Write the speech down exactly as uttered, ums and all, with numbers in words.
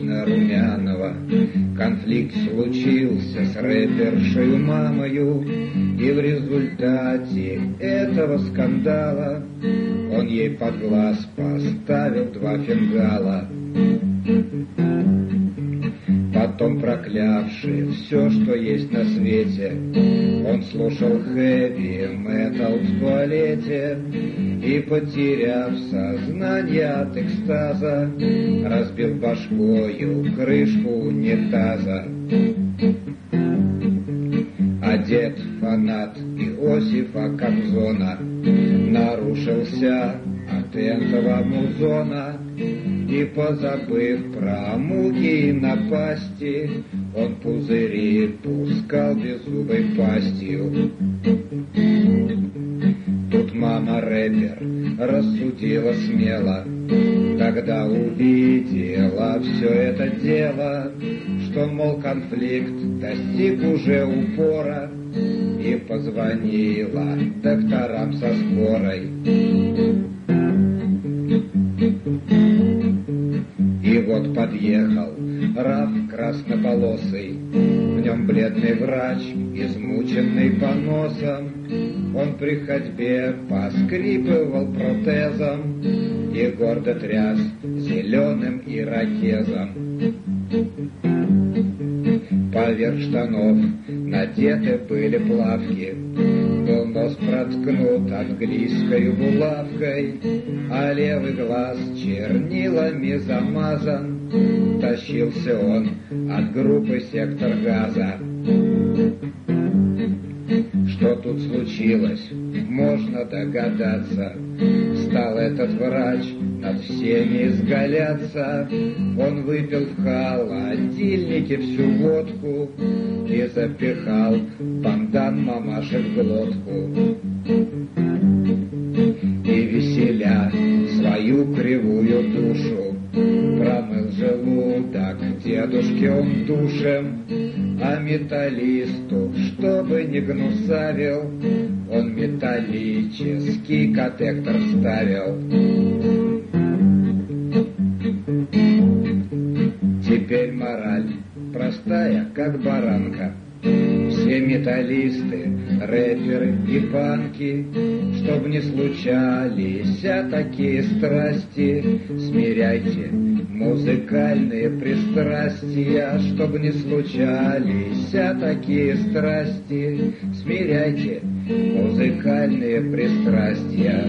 вечно румяного. Конфликт случился с рэпершей мамою, и в результате этого скандала он ей под глаз поставил два фингала. Потом, проклявший все, что есть на свете, он слушал хэви-метал в туалете и, потеряв сознание от экстаза, разбил башкою крышку унитаза. А дед, фанат Иосифа Кобзона, нарушился от этого музона, и, позабыв про муки и напасти, он пузыри пускал беззубой пастью. Тут мама-рэпер рассудила смело, когда увидела все это дело, что, мол, конфликт достиг уже упора, и позвонила докторам со скорой. И вот подъехал Раф краснополосый, в нем бледный врач, измученный поносом. Он при ходьбе поскрипывал протезом и гордо тряс зеленым ирокезом. Поверх штанов надеты были плавки, был нос проткнут английской булавкой, а левый глаз чернилами замазан. Тащился он от группы «Сектор газа». Что тут случилось, можно догадаться. Стал этот врач над всеми изгаляться. Он выпил в холодильнике всю водку и запихал бандан мамаши в глотку. И, веселя свою кривую душу, промыл желудок дедушке он душем, а металлисту, чтобы не гнусавил, он металлический катетер вставил. Теперь мораль простая, как баранка. Все металлисты, рэперы и панки, чтоб не случались а такие страсти, смиряйте музыкальные пристрастия. Чтоб не случались а такие страсти, смиряйте музыкальные пристрастия.